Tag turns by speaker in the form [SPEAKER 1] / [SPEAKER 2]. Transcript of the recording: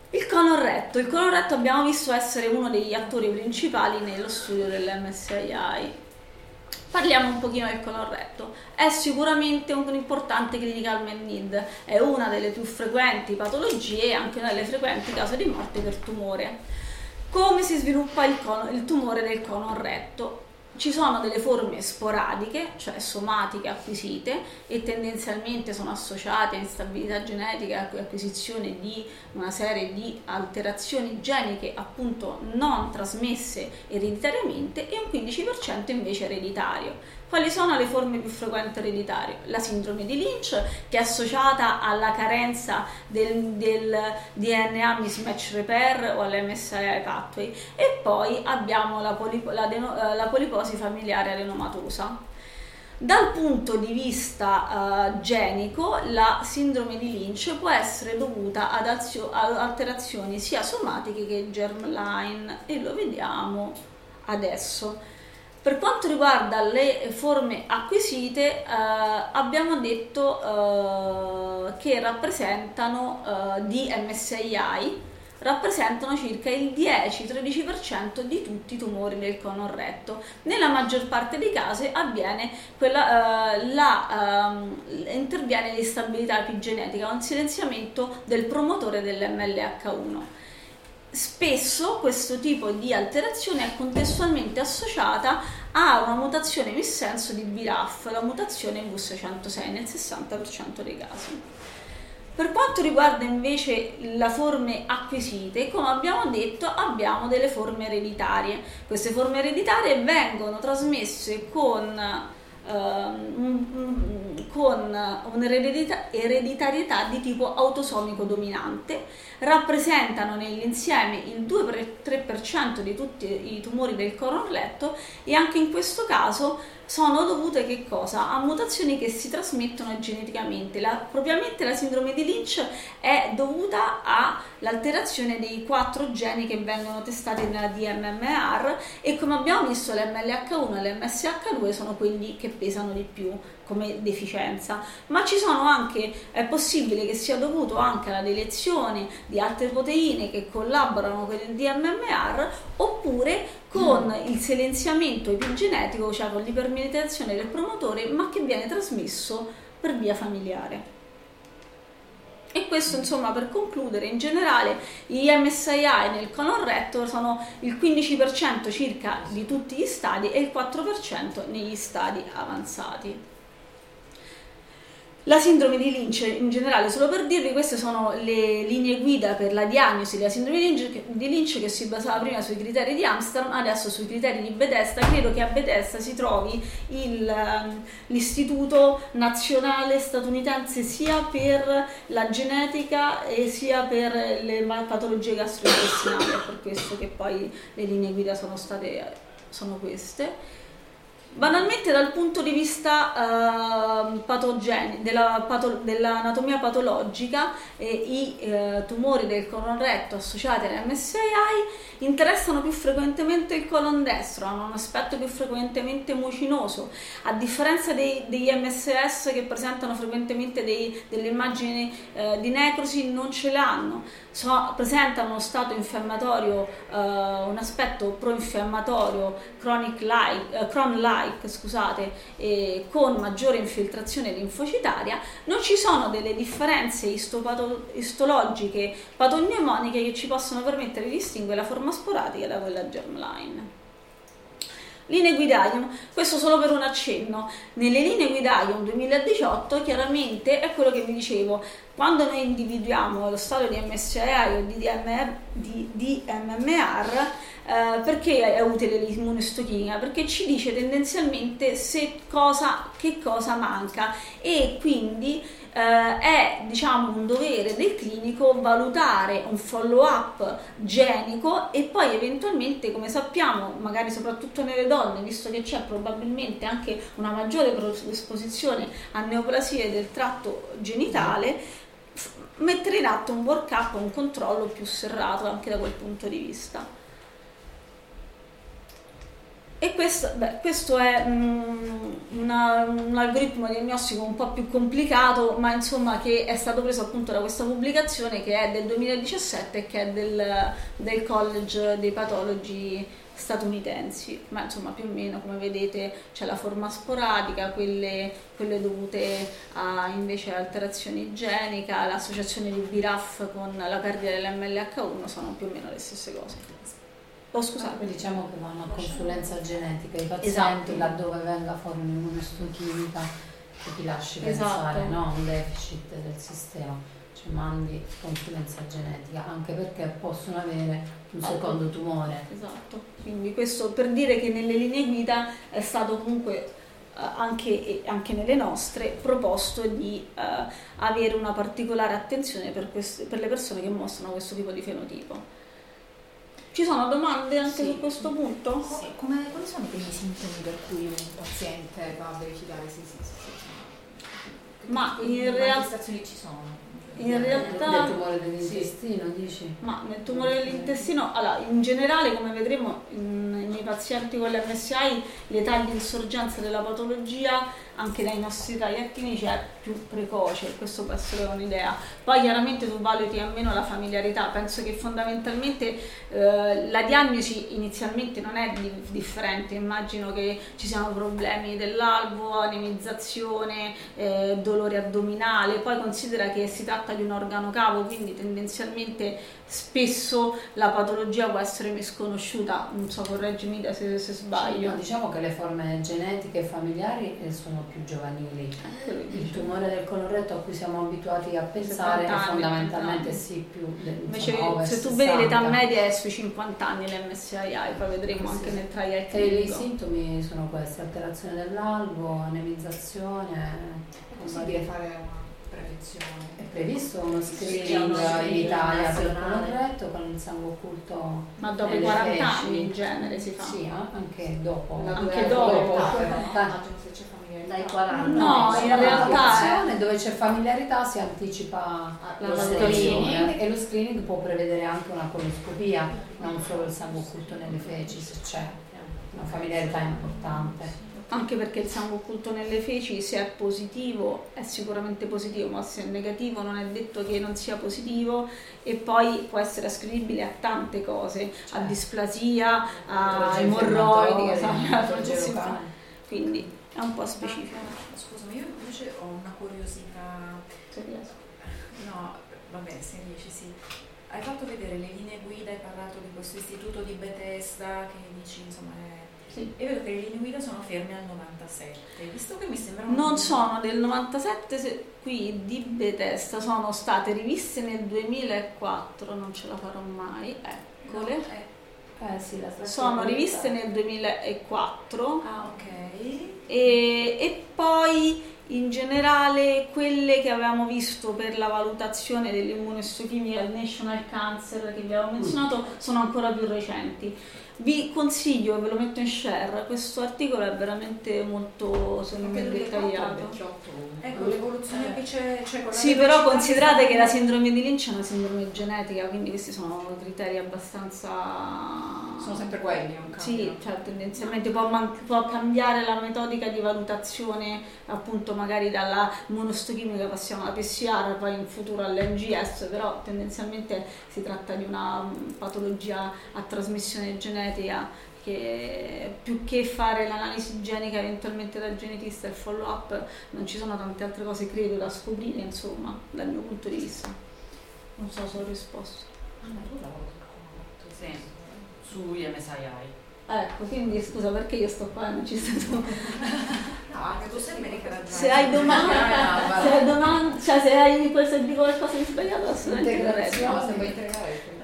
[SPEAKER 1] Il colon retto. Il colon retto abbiamo visto essere uno degli attori principali nello studio dell'MSI. Parliamo un pochino del colon retto. È sicuramente un importante clinical need, è una delle più frequenti patologie e anche una delle frequenti cause di morte per tumore. Come si sviluppa il tumore del colon retto? Ci sono delle forme sporadiche, cioè somatiche acquisite, e tendenzialmente sono associate a instabilità genetica e acquisizione di una serie di alterazioni geniche appunto non trasmesse ereditariamente, e un 15% invece ereditario. Quali sono le forme più frequenti ereditarie? La sindrome di Lynch, che è associata alla carenza del DNA mismatch repair o all'MSI pathway, e poi abbiamo la poliposi familiare adenomatosa. Dal punto di vista genico, la sindrome di Lynch può essere dovuta ad alterazioni sia somatiche che germline, e lo vediamo adesso. Per quanto riguarda le forme acquisite, abbiamo detto che di MSI rappresentano circa il 10-13% di tutti i tumori del colon retto. Nella maggior parte dei casi interviene l'instabilità epigenetica, un silenziamento del promotore dell'MLH1. Spesso questo tipo di alterazione è contestualmente associata a una mutazione missenso di BRAF, la mutazione V606, nel 60% dei casi. Per quanto riguarda invece le forme acquisite, come abbiamo detto, abbiamo delle forme ereditarie. Queste forme ereditarie vengono trasmesse con un'ereditarietà di tipo autosomico dominante, rappresentano nell'insieme il 2-3% di tutti i tumori del colon retto, e anche in questo caso sono dovute che cosa? A mutazioni che si trasmettono geneticamente. Propriamente la sindrome di Lynch è dovuta all'alterazione dei 4 geni che vengono testati nella DMMR, e come abbiamo visto l'MLH1 e l'MSH2 sono quelli che pesano di più come deficienza, ma è possibile che sia dovuto anche alla delezione di altre proteine che collaborano con il DMMR, oppure con il silenziamento epigenetico, cioè con l'ipermilitazione del promotore, ma che viene trasmesso per via familiare. E questo, insomma, per concludere, in generale gli MSI nel colon retto sono il 15% circa di tutti gli stadi e il 4% negli stadi avanzati. La sindrome di Lynch in generale, solo per dirvi, queste sono le linee guida per la diagnosi della sindrome di Lynch, che si basava prima sui criteri di Amsterdam, adesso sui criteri di Bethesda. Credo che a Bethesda si trovi l'istituto nazionale statunitense sia per la genetica e sia per le patologie gastrointestinali, è per questo che poi le linee guida sono queste. Banalmente, dal punto di vista dell'anatomia patologica, i tumori del colon retto associati all'MSI interessano più frequentemente il colon destro, hanno un aspetto più frequentemente mucinoso, a differenza degli MSS che presentano frequentemente delle immagini di necrosi, non ce l'hanno. Presentano uno stato infiammatorio, un aspetto proinfiammatorio Crohn-like, con maggiore infiltrazione linfocitaria. Non ci sono delle differenze istologiche patognomoniche che ci possono permettere di distinguere la forma sporadica da quella germline. Linee guidaium, questo solo per un accenno. Nelle linee guidaium 2018 chiaramente è quello che vi dicevo, quando noi individuiamo lo stato di MSI o di DMMR, perché è utile l'immunoistochimica? Perché ci dice tendenzialmente che cosa manca, e quindi è un dovere del clinico valutare un follow up genico, e poi eventualmente, come sappiamo, magari soprattutto nelle donne, visto che c'è probabilmente anche una maggiore esposizione a neoplasie del tratto genitale, mettere in atto un workup, un controllo più serrato anche da quel punto di vista. E questo è un algoritmo diagnostico un po' più complicato, ma insomma che è stato preso appunto da questa pubblicazione che è del 2017 e che è del College dei Patologi statunitensi, ma insomma più o meno come vedete c'è la forma sporadica, quelle dovute a invece alterazione igienica, l'associazione di BRAF con la perdita dell'MLH1 sono più o meno le stesse cose. Oh, scusate.
[SPEAKER 2] Diciamo che vanno a consulenza genetica i pazienti,
[SPEAKER 1] esatto,
[SPEAKER 2] laddove venga fuori un'immunostochimica che ti lasci pensare,
[SPEAKER 1] esatto,
[SPEAKER 2] no? Un deficit del sistema, cioè mandi consulenza genetica, anche perché possono avere un secondo tumore.
[SPEAKER 1] Esatto, quindi questo per dire che nelle linee guida è stato comunque anche nelle nostre proposto di avere una particolare attenzione per le persone che mostrano questo tipo di fenotipo. Ci sono domande anche su questo punto?
[SPEAKER 3] Sì. Quali sono i primi sintomi per cui un paziente va a verificare se
[SPEAKER 1] ma in realtà
[SPEAKER 3] ci sono?
[SPEAKER 1] In realtà
[SPEAKER 2] nel tumore dell'intestino, dici?
[SPEAKER 1] Ma nel tumore dell'intestino, allora, in generale, come vedremo nei pazienti con l'MSI, l'età di insorgenza della patologia anche dai nostri tagli clinici è più precoce, questo può essere un'idea. Poi chiaramente tu valuti almeno la familiarità, penso che fondamentalmente la diagnosi inizialmente non è differente, immagino che ci siano problemi dell'alvo, anemizzazione, dolore addominale, poi considera che si tratta di un organo cavo, quindi tendenzialmente spesso la patologia può essere misconosciuta, non so, correggimi se sbaglio.
[SPEAKER 2] No, diciamo che le forme genetiche e familiari sono più giovanili. Il tumore del colon retto a cui siamo abituati a pensare è fondamentalmente sì più
[SPEAKER 1] invece
[SPEAKER 2] over
[SPEAKER 1] se tu
[SPEAKER 2] 60.
[SPEAKER 1] vedi l'età media è sui 50 anni l'MSI, poi vedremo anche nel trial clinico.
[SPEAKER 2] E i sintomi sono questi: alterazione dell'alvo, anemizzazione.
[SPEAKER 3] È possibile fare una prevenzione?
[SPEAKER 2] È previsto uno screening in Italia per il colon retto con il sangue occulto.
[SPEAKER 1] Ma dopo i 40 anni in genere si fa?
[SPEAKER 2] Sì, anche dopo.
[SPEAKER 1] Anche dopo.
[SPEAKER 3] Se c'è familiarità.
[SPEAKER 4] Dai 40.
[SPEAKER 1] No, in realtà
[SPEAKER 2] dove c'è familiarità si anticipa lo screening, e lo screening può prevedere anche una coloscopia, non solo il sangue occulto nelle feci, se c'è una familiarità importante.
[SPEAKER 1] Anche perché il sangue occulto nelle feci, se è positivo è sicuramente positivo, ma se è negativo non è detto che non sia positivo, e poi può essere ascrivibile a tante cose, a displasia, a emorroidi, quindi è un po' specifico.
[SPEAKER 3] Scusami, io invece ho una curiosità.
[SPEAKER 1] Se riesco.
[SPEAKER 3] No, vabbè, se riesci, sì. Hai fatto vedere le linee guida, hai parlato di questo istituto di Bethesda che dici, insomma,
[SPEAKER 1] sì.
[SPEAKER 3] E vedo che le linee guida sono ferme al 97, visto che mi sembra
[SPEAKER 1] non sono del 97, qui di Bethesda sono state riviste nel 2004, non ce la farò mai, eccole.
[SPEAKER 2] Sì,
[SPEAKER 1] sono riviste nel 2004.
[SPEAKER 3] Ah, ok.
[SPEAKER 1] E poi in generale quelle che avevamo visto per la valutazione dell'immunoistochimica al National Cancer che vi avevo menzionato sono ancora più recenti. Vi consiglio, ve lo metto in share, questo articolo è veramente molto, secondo me, dettagliato.
[SPEAKER 3] Ecco, l'evoluzione che c'è con la
[SPEAKER 1] sì, però considerate che la sindrome di Lynch è una sindrome genetica, quindi questi sono criteri abbastanza...
[SPEAKER 3] Sono sempre quelli, non cambiano.
[SPEAKER 1] Sì, cioè tendenzialmente può cambiare la metodica di valutazione, appunto magari dalla monostochimica passiamo alla PCR, poi in futuro all'NGS, però tendenzialmente si tratta di una patologia a trasmissione genetica che più che fare l'analisi igienica eventualmente dal genetista e il follow up non ci sono tante altre cose credo da scoprire, insomma, dal mio punto di vista. Non so se ho risposto.
[SPEAKER 4] Tu lavori sì, sugli MSI.
[SPEAKER 1] Ecco, quindi scusa perché io sto qua e non ci sei tu.
[SPEAKER 3] No, anche tu sei medica da
[SPEAKER 1] se hai domande, cioè se dico qualcosa di sbagliato assolutamente corretto.
[SPEAKER 3] Se vuoi integrare.